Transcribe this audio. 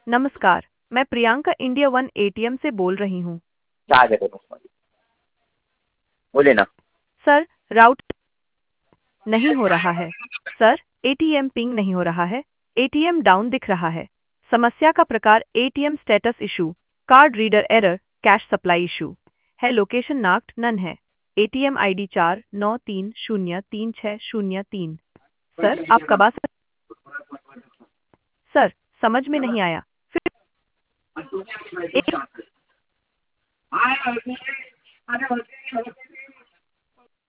नमस्कार, मैं Priyanka India one ATM से बोल रही हूँ। क्या आ गया तुम? बोले ना। सर, राउट नहीं हो रहा है। सर, एटीएम पिंग नहीं हो रहा है। एटीएम डाउन दिख रहा है। समस्या का प्रकार ATM status issue, card reader error, cash supply issue है। लोकेशन नाक्ड नन है। ATM ID 49303603। सर, आप कब आ सकते? सर, समझ में नहीं आया। फिर एक